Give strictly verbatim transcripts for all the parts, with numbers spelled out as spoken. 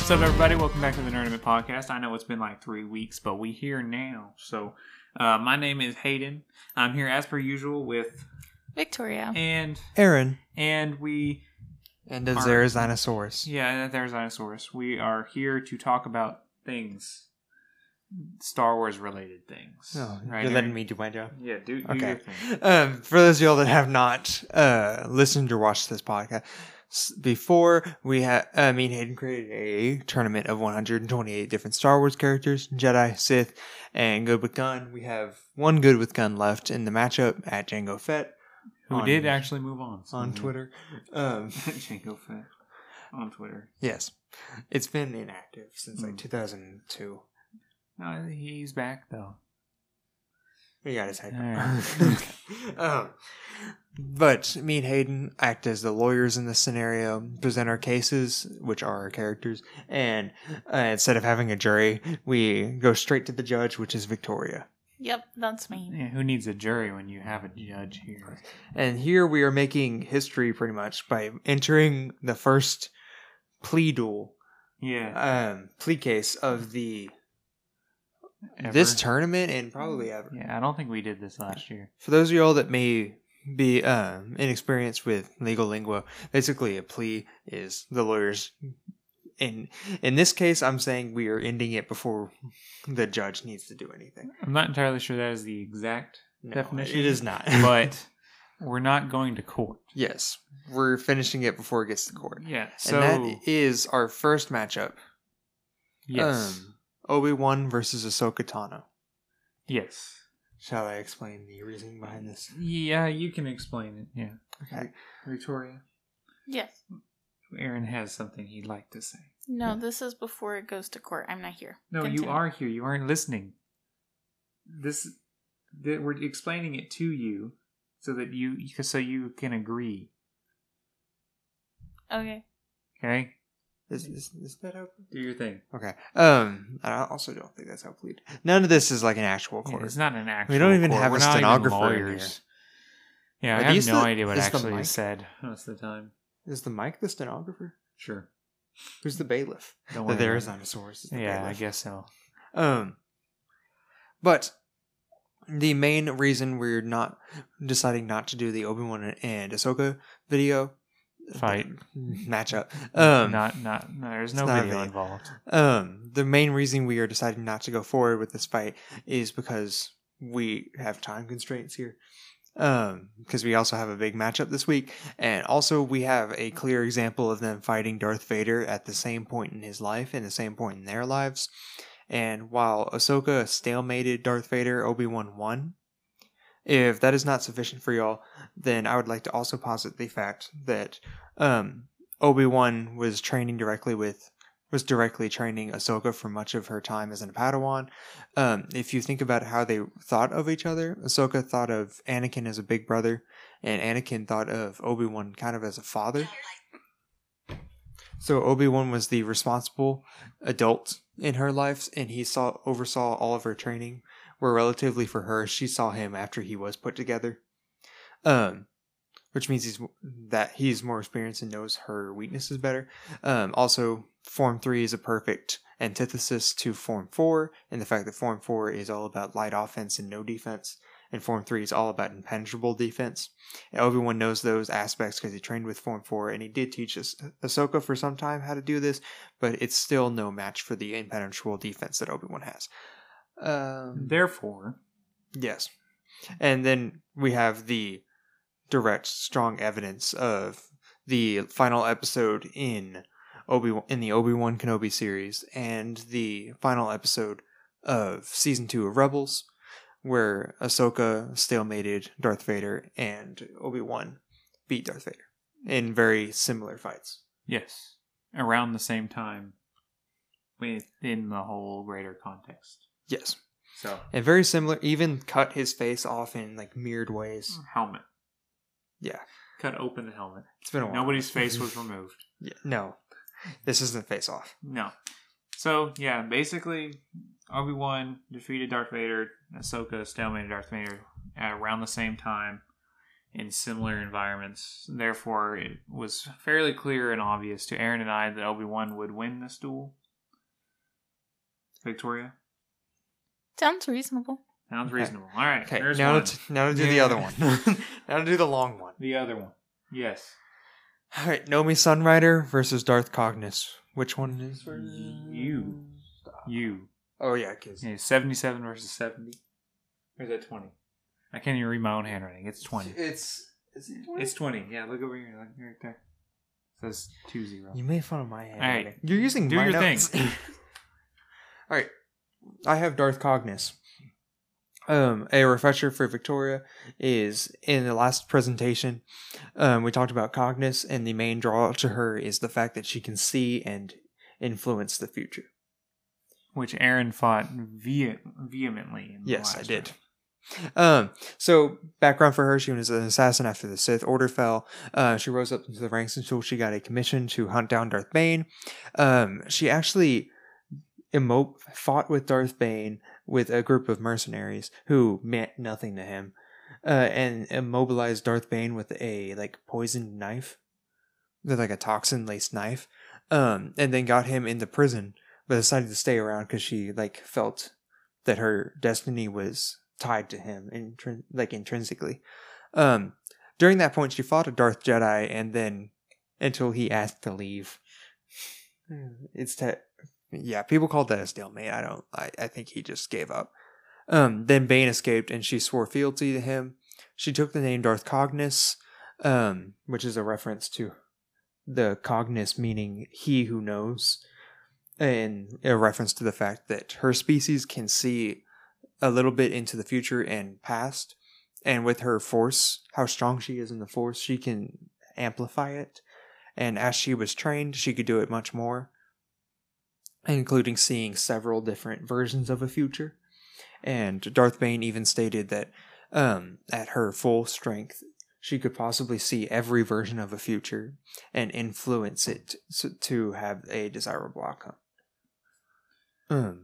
What's up, everybody? Welcome back to the Nerdiment Podcast. I know it's been like three weeks, but we here now. So, uh, my name is Hayden. I'm here as per usual with Victoria and Aaron. and we And the are, Zerazinosaurus. Yeah, there's Dinosaurus. We are here to talk about things, Star Wars related things. Oh, right, you're Aaron? letting me do my job. Yeah, do, do Okay. your thing. Um, for those of y'all that have not uh, listened or watched this podcast, s- before we had, uh, me and Hayden created a tournament of one hundred twenty-eight different Star Wars characters, Jedi, Sith, and Good with Gun. We have one Good with Gun left in the matchup at Jango Fett. Who on- did actually move on so on yeah. Twitter. Um, Jango Fett on Twitter. yes. It's been inactive since like Mm. two thousand two. No, he's back though. He got his head. Alright. um, but me and Hayden act as the lawyers in this scenario, present our cases, which are our characters, and uh, instead of having a jury, we go straight to the judge, which is Victoria. Yep, that's me. Yeah, who needs a jury when you have a judge here? And here we are making history pretty much by entering the first plea duel, Yeah. um, plea case of the Ever? this tournament and probably ever. Yeah, I don't think we did this last year. For those of y'all that may be um, inexperienced with legal lingo, basically a plea is the lawyers. In in this case, I'm saying we are ending it before the judge needs to do anything. I'm not entirely sure that is the exact No, definition. it is not. But we're not going to court. yes, we're finishing it before it gets to court. Yeah, so and that is our first matchup. yes, Um, Obi-Wan versus Ahsoka Tano. yes, Shall I explain the reasoning behind this? yeah. You can explain it. Yeah, Okay. Victoria. Yes. Aaron has something he'd like to say. No, this is before it goes to court. I'm not here. No, you Continue. are here. You aren't listening. This, th- we're explaining it to you so that you, so you can agree. Okay. Okay, Is, is, is that open? do your thing. Okay. Um, I also don't think that's how plead. None of this is like an actual Yeah, court. it's not an actual. We don't even court. have a We're not even stenographer in lawyers. Yeah, Are I have these no the- idea what is the actually mic? is said most of the time. Is the mic the stenographer? Sure. Who's the bailiff? Don't The worry. about Therizinosaurus is it. the Yeah, I bailiff. guess so. Um, but the main reason we're not deciding not to do the Obi-Wan and Ahsoka video Fight. matchup. Um, not, not, no, there's no it's not a video video. involved. Um, the main reason we are deciding not to go forward with this fight is because we have time constraints here. Um, because we also have a big matchup this week, and also we have a clear example of them fighting Darth Vader at the same point in his life and the same point in their lives. And while Ahsoka stalemated Darth Vader, Obi-Wan won. If that is not sufficient for y'all, then I would like to also posit the fact that um, Obi-Wan was training directly with was directly training Ahsoka for much of her time as a Padawan. Um, if you think about how they thought of each other, Ahsoka thought of Anakin as a big brother, and Anakin thought of Obi-Wan kind of as a father. So Obi-Wan was the responsible adult in her life, and he saw oversaw all of her training. Where relatively for her, she saw him after he was put together. Um, which means he's that he's more experienced and knows her weaknesses better. Um, also, Form three is a perfect antithesis to Form four, and the fact that Form four is all about light offense and no defense, and Form three is all about impenetrable defense. And Obi-Wan knows those aspects because he trained with Form four, and he did teach us Ahsoka for some time how to do this, but it's still no match for the impenetrable defense that Obi-Wan has. Um, Therefore, yes. And then we have the direct, strong evidence of the final episode in Obi in the Obi-Wan Kenobi series and the final episode of season two of Rebels, where Ahsoka stalemated Darth Vader and Obi-Wan beat Darth Vader in very similar fights. yes, around the same time within the whole greater context. Yes. So, And very similar, even cut his face off in like mirrored ways. helmet. Yeah. Cut open the helmet. It's been a while. Nobody's face was removed. Yeah, no. This isn't face off. No. So, yeah, basically, Obi-Wan defeated Darth Vader. Ahsoka stalemated Darth Vader at around the same time. in similar environments. Therefore, it was fairly clear and obvious to Aaron and I that Obi-Wan would win this duel. Victoria? Sounds reasonable. Sounds Okay. reasonable. All right. Okay, there's now one. to, now to do the Yeah. other one. Now to do the long one. The other one. Yes. All right, Nomi Sunrider versus Darth Cognis. Which one is first? You. You. Oh yeah, because Yeah, seventy-seven versus seventy. Or is that twenty? I can't even read my own handwriting. It's twenty. it's is it twenty? It's twenty. Yeah, look over here. Look right there. It says two zero. You made fun of my handwriting. right. You're using Do my your notes. thing. All right, I have Darth Cognis. Um, a refresher for Victoria is in the last presentation, um, we talked about Cognis, and the main draw to her is the fact that she can see and influence the future. Which Aaron fought ve- vehemently. In the Yes, I last did. round. Um, so background for her: she was an assassin after the Sith Order fell. Uh, she rose up into the ranks until she got a commission to hunt down Darth Bane. Um, she actually emo- fought with Darth Bane with a group of mercenaries who meant nothing to him, uh, and immobilized Darth Bane with a like poisoned knife, with like a toxin laced knife, um, and then got him into prison, but decided to stay around because she like felt that her destiny was tied to him, intrin- like intrinsically. Um, during that point, she fought a Darth Jedi, and then until he asked to leave. It's te- yeah, people called that a stalemate. I don't. I, I think he just gave up. Um, then Bane escaped, and she swore fealty to him. She took the name Darth Cognis, um, which is a reference to the Cognis meaning he who knows, and a reference to the fact that her species can see a little bit into the future and past, and with her force, how strong she is in the force, she can amplify it, and as she was trained, she could do it much more, including seeing several different versions of a future. And Darth Bane even stated that um, at her full strength, she could possibly see every version of a future and influence it to have a desirable outcome. Um,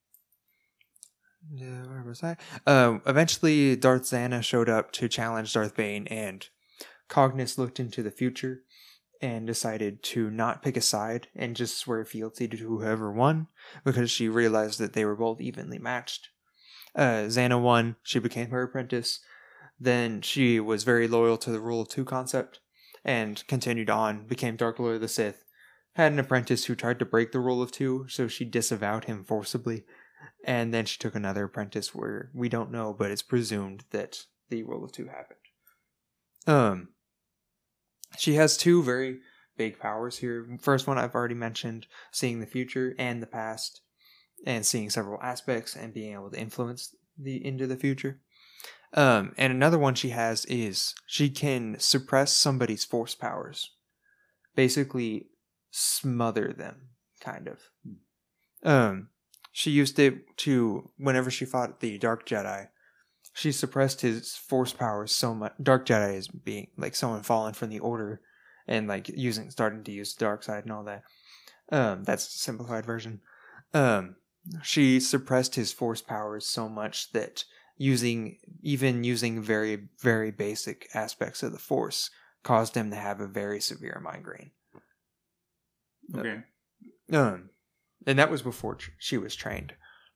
yeah, where was I? Uh, eventually, Darth Zana showed up to challenge Darth Bane, and Cognis looked into the future and decided to not pick a side and just swear fealty to whoever won, because she realized that they were both evenly matched. Uh, Zana won, she became her apprentice. Then she was very loyal to the Rule of Two concept and continued on, became Dark Lord of the Sith, had an apprentice who tried to break the Rule of Two, so she disavowed him forcibly. And then she took another apprentice where we don't know, but it's presumed that the Rule of Two happened. Um, she has two very big powers here. First one I've already mentioned, seeing the future and the past, and seeing several aspects and being able to influence the into the future. Um, and another one she has is she can suppress somebody's force powers, basically smother them, kind of. Um, she used it to whenever she fought the Dark Jedi. She suppressed his force powers so much. Dark Jedi is being like someone fallen from the Order and like using starting to use the dark side and all that. Um, that's a simplified version. Um, she suppressed his force powers so much that using even using very very basic aspects of the Force caused him to have a very severe migraine. Okay. Um, and that was before tr- she was trained.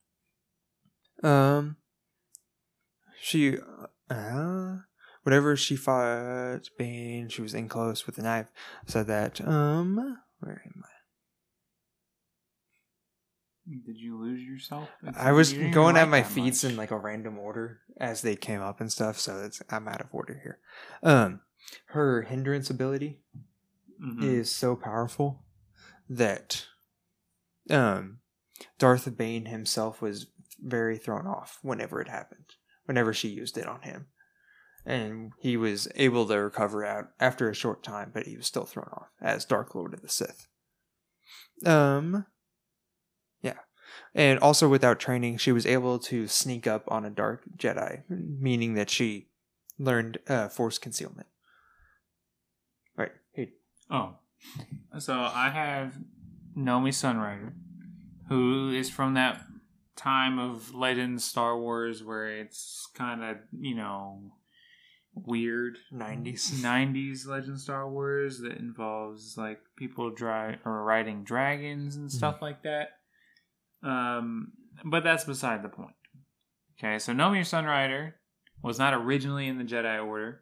Um, she, uh, whenever she fought Bane, she was in close with the knife. Said that, um, where am I? Did you lose yourself? It's- I was you didn't going even at my like that feats much. in like a random order as they came up and stuff, so it's I'm out of order here. Um, her hindrance ability Mhm. is so powerful that um, Darth Bane himself was very thrown off whenever it happened, whenever she used it on him. And he was able to recover out after a short time, but he was still thrown off as Dark Lord of the Sith. Um, yeah. And also without training, she was able to sneak up on a Dark Jedi, meaning that she learned uh, Force concealment. Right. Hey. Oh. So I have Nomi Sunrider, who is from that time of Legends Star Wars where it's kind of, you know, weird nineties nineties Legend Star Wars that involves like people dri- or riding dragons and stuff mm. like that. Um, but that's beside the point. Okay, so Nomi Sunrider was not originally in the Jedi Order,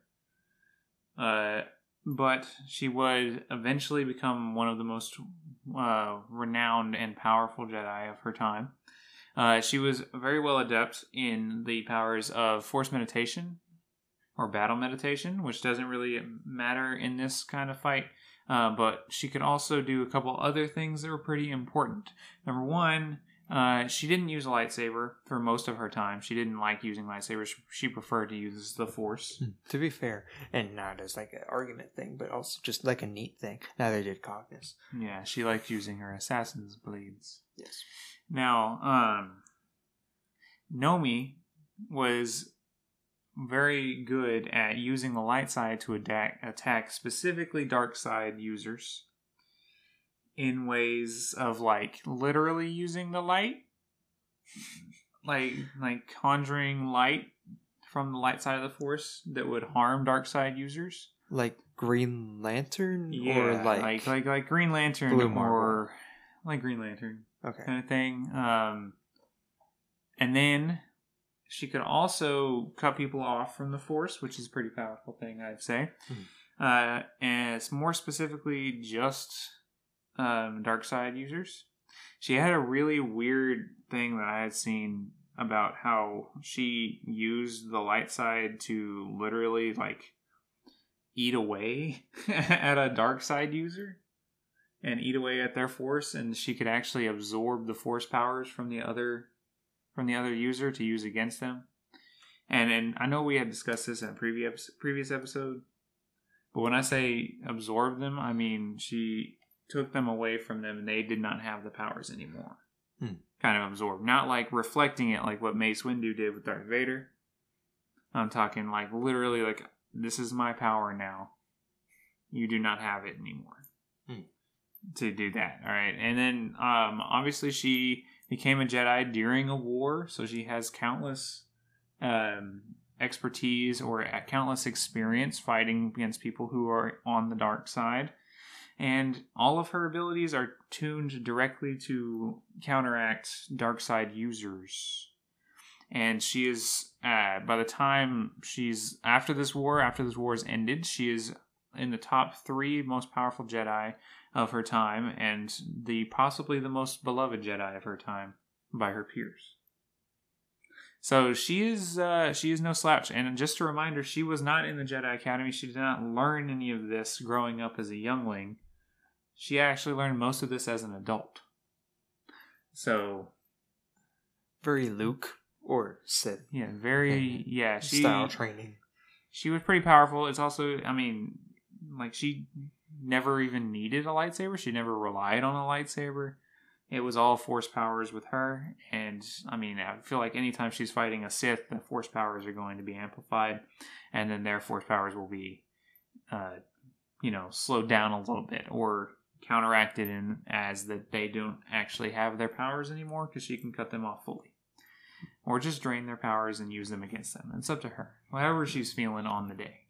uh, but she would eventually become one of the most uh, renowned and powerful Jedi of her time. Uh, she was very well adept in the powers of Force Meditation or Battle Meditation, which doesn't really matter in this kind of fight. Uh, but she could also do a couple other things that were pretty important. Number one, uh, she didn't use a lightsaber for most of her time. She didn't like using lightsabers. She preferred to use the Force. To be fair, and not as like an argument thing, but also just like a neat thing. Neither did Cognis. Yeah, she liked using her assassin's blades. Yes. Now, um, Nomi was very good at using the light side to attack, attack specifically dark side users in ways of like literally using the light, like like conjuring light from the light side of the Force that would harm dark side users, like Green Lantern, yeah, or like like like like Green Lantern, Blue or Marvel. like Green Lantern, okay, kind of thing. Um, and then she could also cut people off from the Force, which is a pretty powerful thing, I'd say. Mm-hmm. Uh, and it's more specifically just um, dark side users. She had a really weird thing that I had seen about how she used the light side to literally like eat away at a dark side user and eat away at their Force, and she could actually absorb the Force powers from the other from the other user to use against them. And and I know we had discussed this in a previous previous episode, but when I say absorb them, I mean she took them away from them and they did not have the powers anymore. Hmm. Kind of absorbed. Not like reflecting it like what Mace Windu did with Darth Vader. I'm talking like literally like, this is my power now. You do not have it anymore. Hmm. To do that. All right. And then um, obviously she became a Jedi during a war, so she has countless um, expertise or countless experience fighting against people who are on the dark side. And all of her abilities are tuned directly to counteract dark side users. And she is, uh, by the time she's, after this war, after this war is ended, she is in the top three most powerful Jedi of her time, and the possibly the most beloved Jedi of her time by her peers. So she is uh, she is no slouch. And just a reminder, she was not in the Jedi Academy. She did not learn any of this growing up as a youngling. She actually learned most of this as an adult. So very Luke or Sith. Yeah, very yeah. She, style training. She was pretty powerful. It's also, I mean, like she never even needed a lightsaber. She never relied on a lightsaber. It was all Force powers with her. And, I mean, I feel like anytime she's fighting a Sith, the Force powers are going to be amplified. And then their Force powers will be, uh, you know, slowed down a little bit. Or counteracted in as that they don't actually have their powers anymore because she can cut them off fully. Or just drain their powers and use them against them. It's up to her. Whatever she's feeling on the day.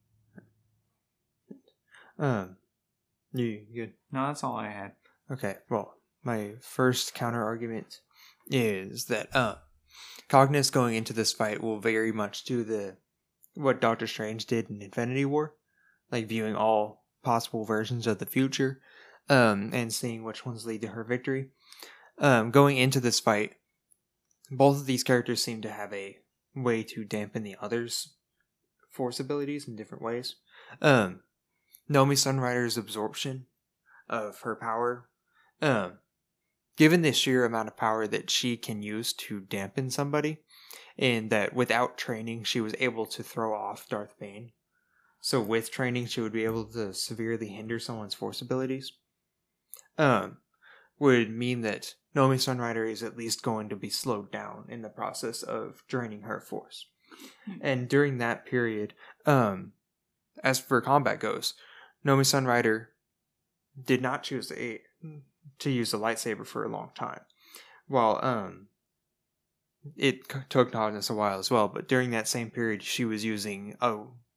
Um... You good? No, that's all I had. Okay, well, my first counter argument is that uh, Cognis going into this fight will very much do the what Doctor Strange did in Infinity War, like viewing all possible versions of the future, um, and seeing which ones lead to her victory. Um, going into this fight, both of these characters seem to have a way to dampen the other's Force abilities in different ways. Um. Nomi Sunrider's absorption of her power, um, given the sheer amount of power that she can use to dampen somebody, and that without training she was able to throw off Darth Bane, so with training she would be able to severely hinder someone's Force abilities, um, would mean that Nomi Sunrider is at least going to be slowed down in the process of draining her Force. And during that period, um, as for combat goes, Nomi Sunrider did not choose a, to use a lightsaber for a long time. While um, it took Cognis a while as well, but during that same period, she was using a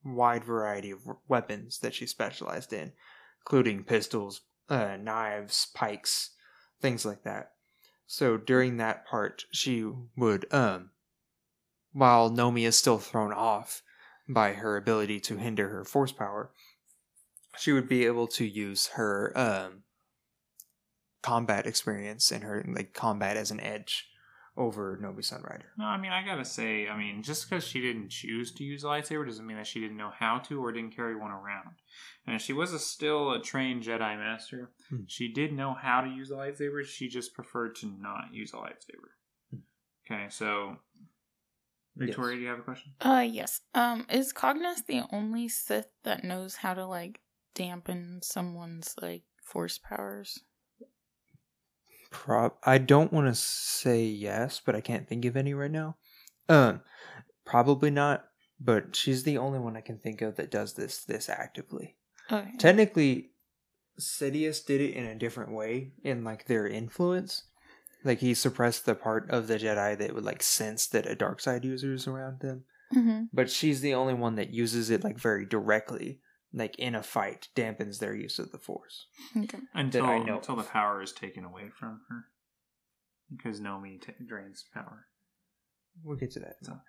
wide variety of weapons that she specialized in, including pistols, uh, knives, pikes, things like that. So during that part, she would, um, while Nomi is still thrown off by her ability to hinder her force power, she would be able to use her um, combat experience and her like combat as an edge over Nomi Sunrider. No, I mean, I gotta say, I mean, just because she didn't choose to use a lightsaber doesn't mean that she didn't know how to or didn't carry one around. And if she was a, still a trained Jedi Master, hmm. she did know how to use a lightsaber, she just preferred to not use a lightsaber. Hmm. Okay, so... Victoria, yes. Do you have a question? Uh, yes. Um, is Cognos the only Sith that knows how to, like, dampen someone's, like, force powers? Prob- I don't want to say yes, but I can't think of any right now. Um, probably not, but she's the only one I can think of that does this this actively. Okay. Technically, Sidious did it in a different way in, like, their influence. Like, he suppressed the part of the Jedi that would, like, sense that a dark side user is around them. Mm-hmm. But she's the only one that uses it, like, very directly. Like, in a fight, dampens their use of the Force. Okay. Until, I know until the power is taken away from her. Because Nomi t- drains power. We'll get to that. So.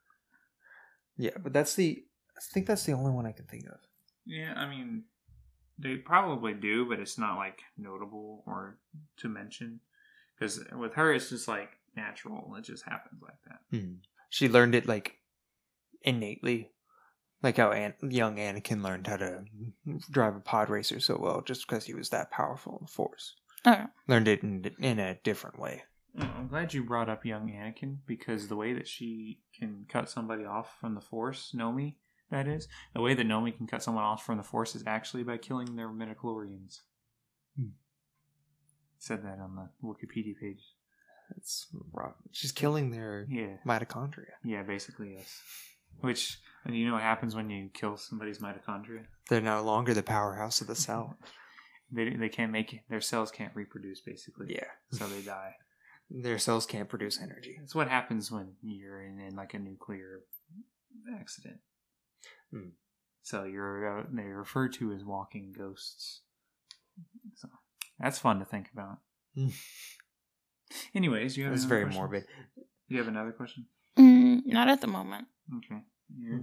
Yeah, but that's the... I think that's the only one I can think of. Yeah, I mean... They probably do, but it's not, like, notable or to mention. Because with her, it's just, like, natural. It just happens like that. Mm. She learned it, like, innately. Like how An- young Anakin learned how to drive a pod racer so well just because he was that powerful in the Force. Okay. Learned it in, in a different way. Oh, I'm glad you brought up young Anakin, because the way that she can cut somebody off from the Force, Nomi, that is, the way that Nomi can cut someone off from the Force is actually by killing their midichlorians. Hmm. Said that on the Wikipedia page. That's rough. She's killing their yeah. mitochondria. Yeah, basically, yes. Which, and you know what happens when you kill somebody's mitochondria? They're no longer the powerhouse of the cell. they they can't make it. Their cells can't reproduce, basically. Yeah. So they die. Their cells can't produce energy. That's what happens when you're in, in like a nuclear accident. Hmm. So you're uh, they're referred to as walking ghosts. So that's fun to think about. Anyways, you have. It's very question? morbid. You have another question? Mm, not at the moment. Okay. You're...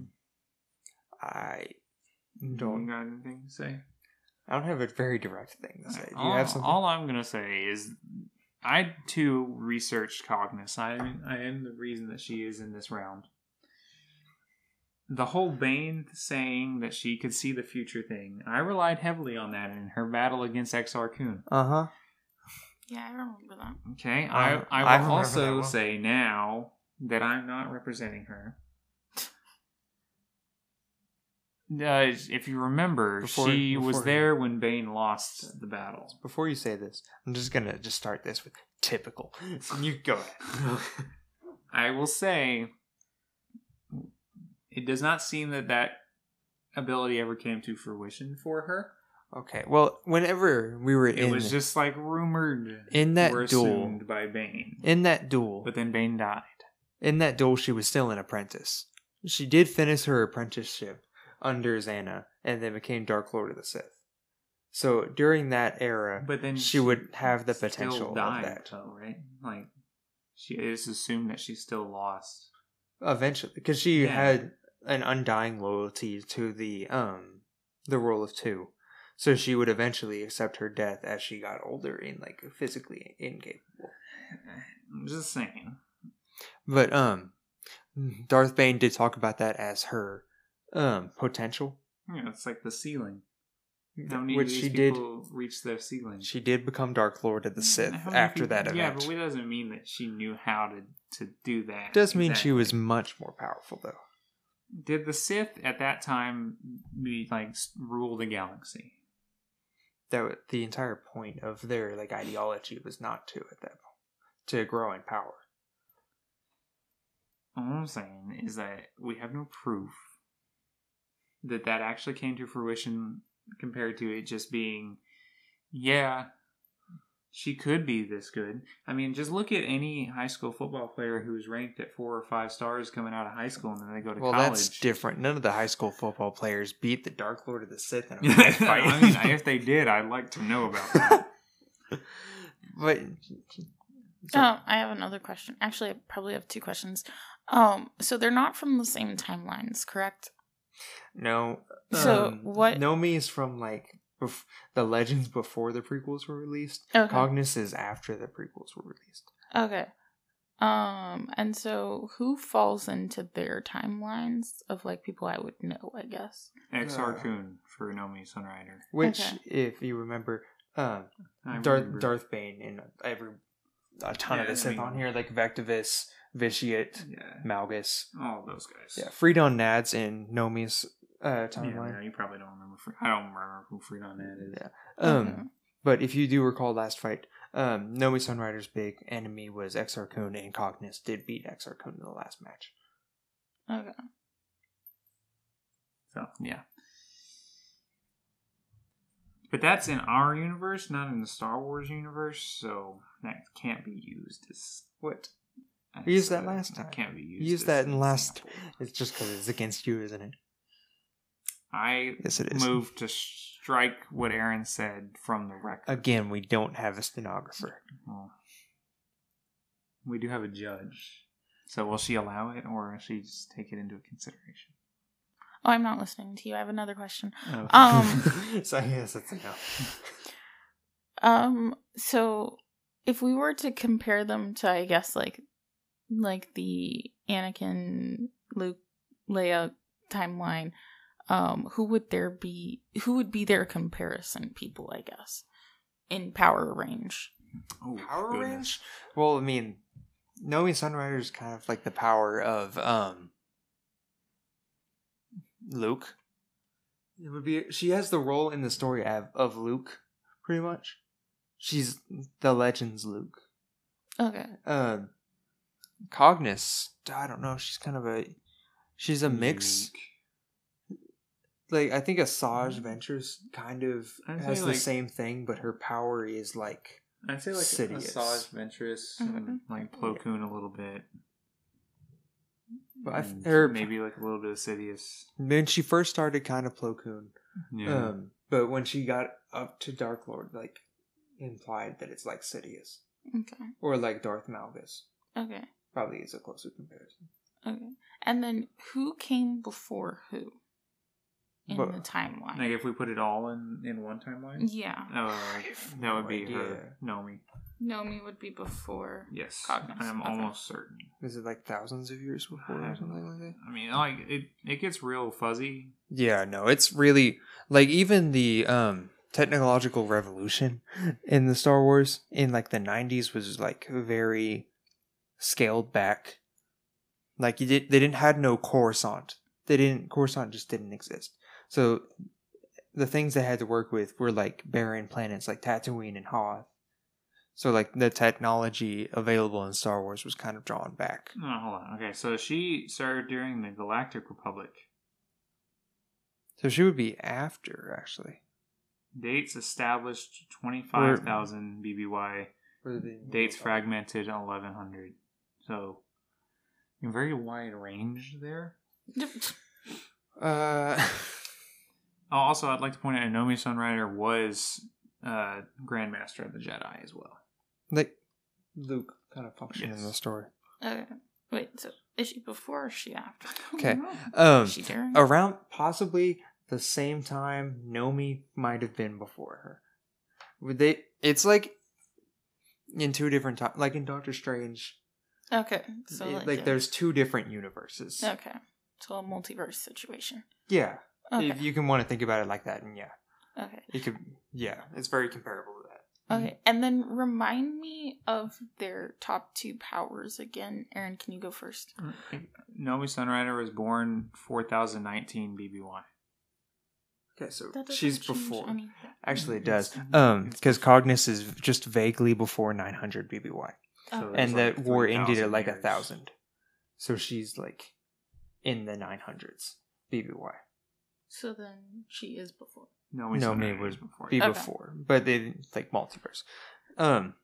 I don't you got anything to say. I don't have a very direct thing to say. Do all, you have something? All I'm gonna say is, I too researched Cognos. I I am the reason that she is in this round. The whole Bane saying that she could see the future thing, I relied heavily on that in her battle against Exar Kun. Uh huh. Yeah, I remember that. Okay, uh, I I will I also say now that I'm not representing her. Uh, if you remember, before, she before was there when Bane lost the battle. Before you say this, I'm just gonna just start this with typical. You go ahead. I will say, it does not seem that that ability ever came to fruition for her. Okay, well, whenever we were it in... It was just, like, rumored... In that or duel... assumed by Bane. In that duel... But then Bane died. In that duel, she was still an apprentice. She did finish her apprenticeship under Xana, and then became Dark Lord of the Sith. So, during that era, but then she, she would have the potential still died, of that. Though, right? Like, she is assumed that she's still lost. Eventually, because she yeah. had an undying loyalty to the, um, the rule of two. So she would eventually accept her death as she got older and, like, physically incapable. I'm just saying. But, um, Darth Bane did talk about that as her, um, potential. Yeah, it's like the ceiling. How many Which of these she people did, reach their ceiling? She did become Dark Lord of the Sith after people, that event. Yeah, but it doesn't mean that she knew how to, to do that. It does exactly. mean she was much more powerful, though. Did the Sith at that time be, like, rule the galaxy? That the entire point of their, like, ideology was not to at that point, to grow in power. All I'm saying is that we have no proof that that actually came to fruition compared to it just being, yeah, she could be this good. I mean, just look at any high school football player who's ranked at four or five stars coming out of high school, and then they go to well, college. Well, that's different. None of the high school football players beat the Dark Lord of the Sith in a fight. I mean, if they did, I'd like to know about that. But so. Oh, I have another question. Actually, I probably have two questions. Um, so they're not from the same timelines, correct? No. So um, what? Nomi is from like bef- the Legends before the prequels were released. Okay. Cognos is after the prequels were released. Okay. Um, and so who falls into their timelines of like people I would know? I guess Exar Kun for Nomi Sunrider, which, Okay. if you remember, um, I Darth remember. Darth Bane and every a ton Yeah, of the I Sith mean- on here, like Vectivus, Vitiate, Yeah, Malgus. all those guys. Yeah, Freedon Nads in Nomi's uh, Yeah, timeline. yeah, you probably don't remember. Fre- I don't remember who Freedon Ned is. Yeah. Um, Okay. But if you do recall last fight, um, Nomi Sunrider's big enemy was Exar Kun, and Cognos did beat Exar Kun in the last match. Okay. So yeah, but that's in our universe, not in the Star Wars universe. So that can't be used as What? as, We used that uh, last time. It can't be used. You used as that an in last. example. It's just because it's against you, isn't it? I Yes, it is. moved to strike what Aaron said from the record. Again, we don't have a stenographer. Well, we do have a judge. So will she allow it, or will she just take it into consideration? Oh, I'm not listening to you. I have another question. Oh. Um. So yes, that's enough. Um, so if we were to compare them to, I guess, like, like the Anakin, Luke, Leia timeline, um, who would there be, who would be their comparison people, I guess, in power range? Oh, Power goodness. range? Well, I mean, Nomi Sunrider is kind of like the power of um Luke. It would be. She has the role in the story of, of Luke, pretty much. She's the Legends Luke. Okay. Um, Cognos, I don't know. She's kind of a. She's a mix. Like, I think Asajj Ventress kind of I'd say, has the like- same thing, but her power is like. I'd say like Sidious. Asajj Ventress and Mhm. like Plo Koon a little bit. But I, And her, maybe like a little bit of Sidious. when she first started, kind of Plo Koon. Yeah. Um, but when she got up to Dark Lord, like, implied that it's like Sidious. Okay. Or like Darth Malgus. Okay. Probably is a closer comparison. Okay. And then who came before who in But- the timeline? Like if we put it all in, in one timeline? Yeah. Oh, have that would no be idea. her. Nomi. Nomi would be before. Yes. Cognos, I'm okay. almost certain. Is it like thousands of years before I or don't something like that? I mean, like it, it gets real fuzzy. Yeah, no, it's really like even the um technological revolution in the Star Wars in like the nineties was like very scaled back. Like you did, they didn't had no Coruscant. They didn't Coruscant just didn't exist. So the things they had to work with were like barren planets like Tatooine and Hoth. So like the technology available in Star Wars was kind of drawn back. No, hold on. Okay, so she started during the Galactic Republic. So she would be after actually. Dates established twenty-five thousand B B Y. Dates fragmented eleven hundred. So, a very wide range there. Uh, Oh, also, I'd like to point out Nomi Sunrider was uh, Grandmaster of the Jedi as well. like Luke kind of function Yes. in the story. Okay. Wait, so is she before or is she after? Okay. Oh, Um, Is she during? around possibly the same time Nomi might have been before her. Would they? It's like in two different times, like in Doctor Strange. Okay. So it- like, like a- there's two different universes. Okay. So a multiverse situation. Yeah, Okay. if you can want to think about it like that, and yeah, Okay. it could. Yeah, it's very comparable to that. Okay. And then remind me of their top two powers again. Aaron, can you go first? Nomi Sunrider was born four thousand nineteen B B Y. Okay, so That doesn't she's change before. anything. Actually, it It's- does. Um, it's because before. Cognos is just vaguely before nine hundred B B Y. So Okay. there's And like the war ended at three thousand like a years. thousand. So she's like in the nine hundreds B B Y. So then she is before. Nomi Nomi Sunrider would was before. Be Okay. before, but they like multiverse. Um.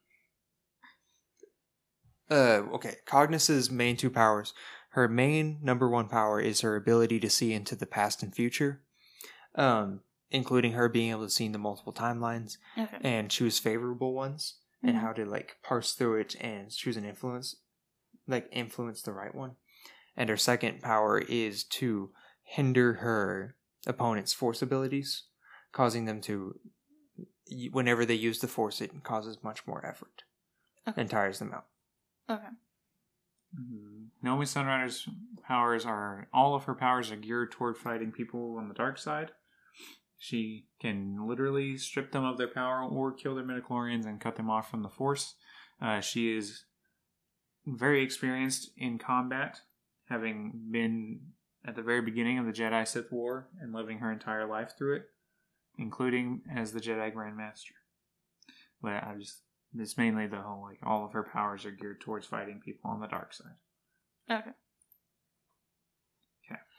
Uh. Okay. Cognis's main two powers. Her main number one power is her ability to see into the past and future, um, including her being able to see into multiple timelines Okay. and choose favorable ones, Mhm. and how to like parse through it and choose an influence, like influence the right one. And her second power is to hinder her opponent's force abilities, causing them to, whenever they use the force, it causes much more effort Okay. and tires them out. Okay. Mhm. Naomi Sunrider's powers are, all of her powers are geared toward fighting people on the dark side. She can literally strip them of their power or kill their midichlorians and cut them off from the Force. Uh, she is very experienced in combat, having been at the very beginning of the Jedi Sith War and living her entire life through it, including as the Jedi Grand Master. But I just, it's mainly the whole, like, all of her powers are geared towards fighting people on the dark side. Okay. Okay.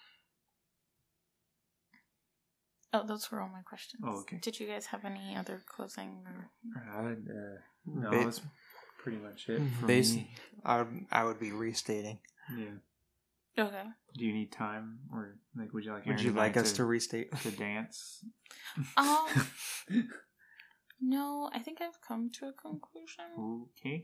Oh, those were all my questions. Oh, okay. Did you guys have any other closing? Or... Uh, uh, no, Ba- that's pretty much it for Basi- me. I would, I would be restating. Yeah. Okay. Do you need time, or like, would you like? Would Aaron you and like I us to restate? to dance? Um. No, I think I've come to a conclusion. Okay.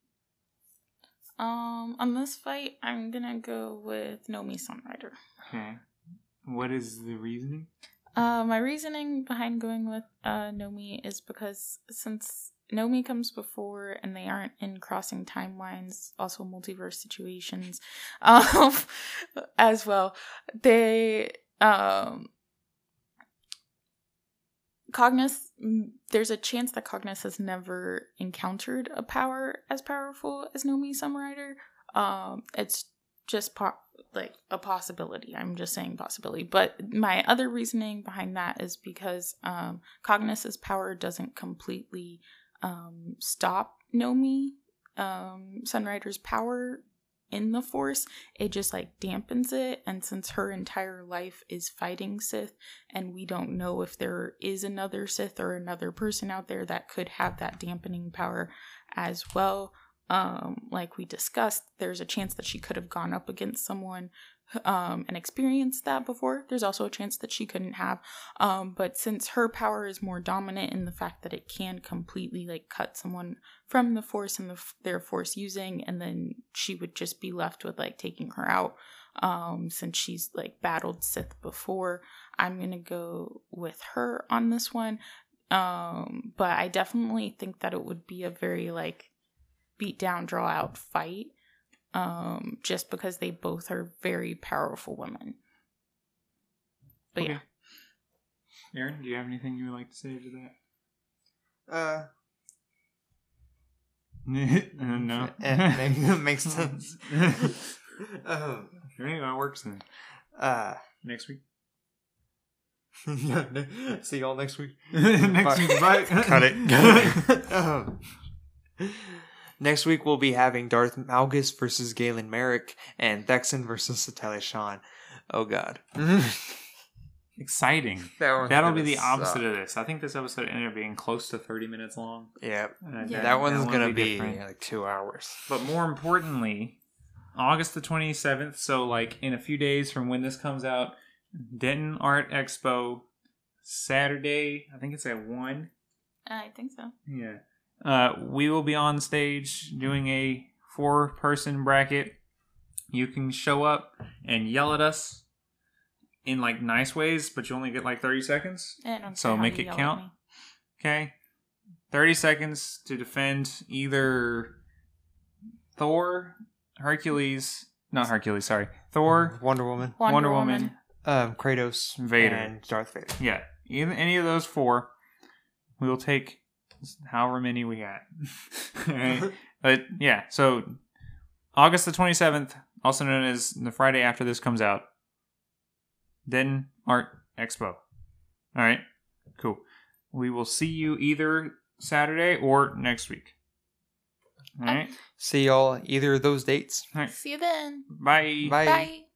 Um, on this fight, I'm gonna go with Nomi Sunrider. Okay. What is the reasoning? Uh, my reasoning behind going with uh, Nomi is because since Nomi comes before and they aren't in crossing timelines, also multiverse situations, um, as well, they, um, Cognis, there's a chance that Cognis has never encountered a power as powerful as Nomi Sunrider. Um, it's just po- like a possibility. I'm just saying possibility. But my other reasoning behind that is because um, Cognis's power doesn't completely um, stop Nomi um, Sunrider's power in the Force. It just like dampens it. And since her entire life is fighting Sith, and we don't know if there is another Sith or another person out there that could have that dampening power as well. Um, like we discussed, there's a chance that she could have gone up against someone um, and experienced that before. There's also a chance that she couldn't have. Um, but since her power is more dominant in the fact that it can completely like cut someone from the Force and the, their Force using, and then she would just be left with like taking her out. Um, since she's like battled Sith before, I'm gonna go with her on this one. Um, but I definitely think that it would be a very like beat down, draw out fight, um, just because they both are very powerful women. But Okay. yeah. Aaron, do you have anything you would like to say to that? Uh, uh no. it makes, makes sense. um, Anyway, it works then. uh, Next week. see y'all next week. Next week, bye. Cut it. Cut it. um, next week we'll be having Darth Malgus versus Galen Merrick and Thexan versus Satele Shan. Oh god. Exciting. That one's That'll be gonna the opposite suck. of this. I think this episode ended up being close to thirty minutes long. Yeah. Uh, Yeah. That one's one gonna will be different. like two hours. But more importantly, August the twenty-seventh, so like in a few days from when this comes out, Denton Art Expo, Saturday, I think it's at one. I think so. Yeah. Uh, we will be on stage doing a four-person bracket. You can show up and yell at us in like nice ways, but you only get like thirty seconds. I don't So care how make you it yell at count. me. Okay? thirty seconds to defend either Thor, Hercules, not Hercules, sorry. Thor, Wonder Woman, Wonder, Wonder Woman. Woman. um, Kratos, Vader. and Darth Vader. Yeah. Either, any of those four. We will take however many we got. Alright? But yeah, so August the twenty-seventh, also known as the Friday after this comes out. Denton Art Expo. Alright? Cool. We will see you either Saturday or next week. Alright? See y'all either of those dates. Alright. See you then. Bye. Bye. Bye.